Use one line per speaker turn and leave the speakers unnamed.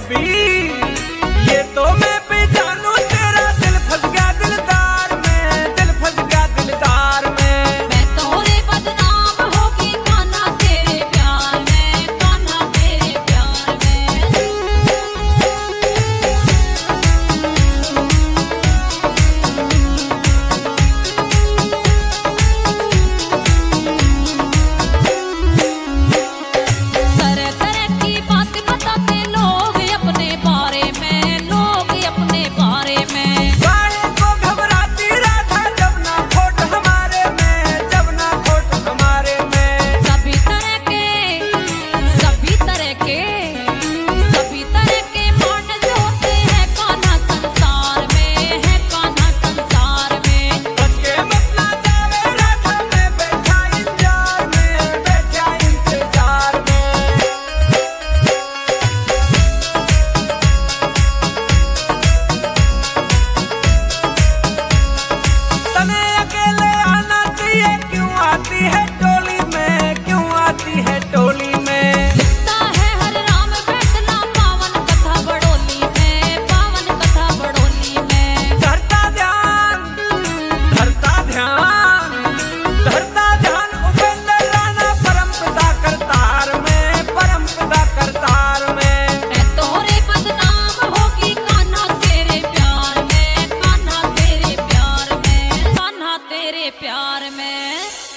Baby, ये तो मैं भी जानू, तेरा दिल फंस गया दिलदार में, दिल फंस गया दिलदार में।
मैं तोरे बदनाम होगी कान्हा तेरे प्यार में, कान्हा तेरे प्यार में। तरह तरह की बात बताते लोग अपने बारे में, लोग अपने बारे में।
काहे को घबराती राधा जब ना खोट हमारे में, जब ना खोट हमारे में।
सभी तरह के सभी तरह के सभी तरह के मानस होते हैं कान्हा संसार में, है कान्हा संसार में।
बच के मत ना जावे राधा, मैं बैठा इंतजार में, बैठा इंतजार में। तने अकेले आना चाहिए, क्यों आती है टोली में, क्यों आती है टोली में।
लिखता है हर राम फैसला पावन कथा बड़ोली में, पावन कथा बड़ोली में।
धरता ध्यान, धरता ध्यान, धरता ध्यान उपेंद्र राणा परमपिता करतार में, परमपिता करतार में।
मैं तोरे बदनाम होगी कान्हा तेरे प्यार में, कान्हा तेरे प्यार में, कान्हा तेरे प्यार में।